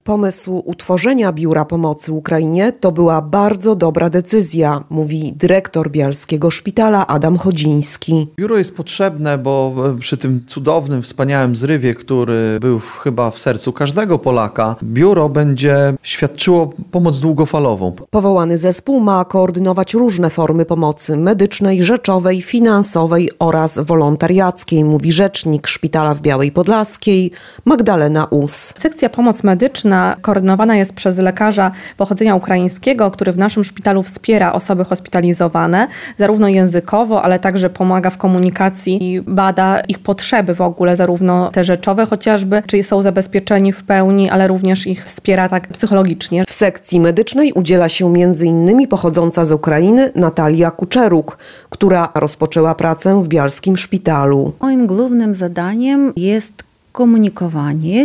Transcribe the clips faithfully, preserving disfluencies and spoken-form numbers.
Pomysł utworzenia Biura Pomocy Ukrainie to była bardzo dobra decyzja, mówi dyrektor Bialskiego Szpitala Adam Chodziński. Biuro jest potrzebne, bo przy tym cudownym, wspaniałym zrywie, który był chyba w sercu każdego Polaka, biuro będzie świadczyło pomoc długofalową. Powołany zespół ma koordynować różne formy pomocy medycznej, rzeczowej, finansowej oraz wolontariackiej, mówi rzecznik Szpitala w Białej Podlaskiej Magdalena Us. Sekcja pomoc medyczna koordynowana jest przez lekarza pochodzenia ukraińskiego, który w naszym szpitalu wspiera osoby hospitalizowane, zarówno językowo, ale także pomaga w komunikacji i bada ich potrzeby w ogóle, zarówno te rzeczowe chociażby, czy są zabezpieczeni w pełni, ale również ich wspiera tak psychologicznie. W sekcji medycznej udziela się między innymi pochodząca z Ukrainy Natalia Kuczeruk, która rozpoczęła pracę w Bialskim Szpitalu. Moim głównym zadaniem jest komunikowanie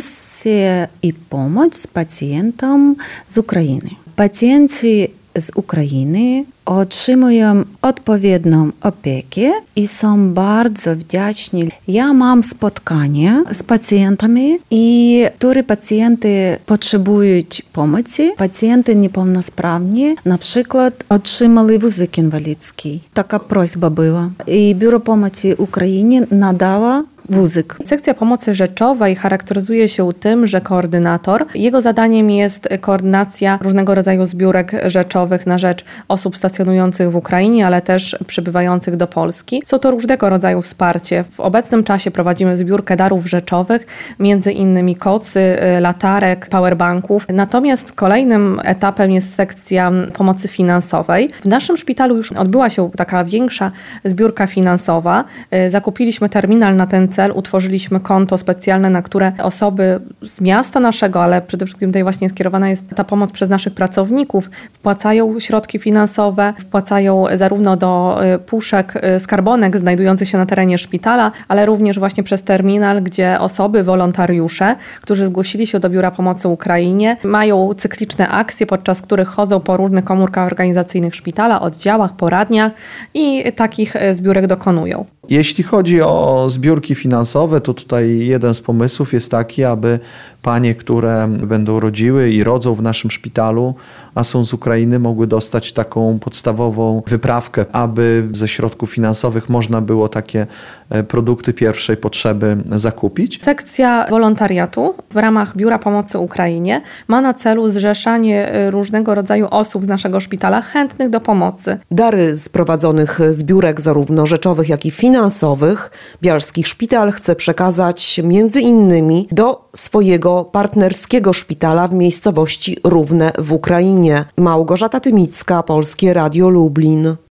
i pomoc pacjentom z Ukrainy. Pacjenci z Ukrainy otrzymują odpowiednią opiekę i są bardzo wdzięczni. Ja mam spotkanie z pacjentami, i które pacjenty potrzebują pomocy. Pacjenty niepełnosprawni na przykład otrzymali wózek inwalidzki. Taka prośba była. I Biuro Pomocy Ukrainie nadało wózek. Sekcja pomocy rzeczowej charakteryzuje się tym, że koordynator, jego zadaniem jest koordynacja różnego rodzaju zbiórek rzeczowych na rzecz osób stacjonujących w Ukrainie, ale też przybywających do Polski. Są to różnego rodzaju wsparcie. W obecnym czasie prowadzimy zbiórkę darów rzeczowych, między innymi kocy, latarek, powerbanków. Natomiast kolejnym etapem jest sekcja pomocy finansowej. W naszym szpitalu już odbyła się taka większa zbiórka finansowa. Zakupiliśmy terminal na ten cel, utworzyliśmy konto specjalne, na które osoby z miasta naszego, ale przede wszystkim tutaj właśnie skierowana jest ta pomoc przez naszych pracowników, wpłacają środki finansowe, wpłacają zarówno do puszek skarbonek znajdujących się na terenie szpitala, ale również właśnie przez terminal, gdzie osoby, wolontariusze, którzy zgłosili się do Biura Pomocy Ukrainie, mają cykliczne akcje, podczas których chodzą po różnych komórkach organizacyjnych szpitala, oddziałach, poradniach i takich zbiórek dokonują. Jeśli chodzi o zbiórki finansowe, to tutaj jeden z pomysłów jest taki, aby panie, które będą rodziły i rodzą w naszym szpitalu, a są z Ukrainy, mogły dostać taką podstawową wyprawkę, aby ze środków finansowych można było takie produkty pierwszej potrzeby zakupić. Sekcja wolontariatu w ramach Biura Pomocy Ukrainie ma na celu zrzeszanie różnego rodzaju osób z naszego szpitala chętnych do pomocy. Dary z prowadzonych zbiórek zarówno rzeczowych, jak i finansowych Bialski Szpital chce przekazać między innymi do swojego partnerskiego szpitala w miejscowości Równe w Ukrainie. Małgorzata Tymicka, Polskie Radio Lublin.